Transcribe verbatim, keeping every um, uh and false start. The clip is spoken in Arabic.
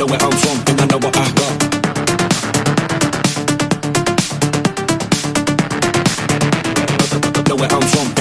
know where I'm from, and I know what I got. Know where I'm from,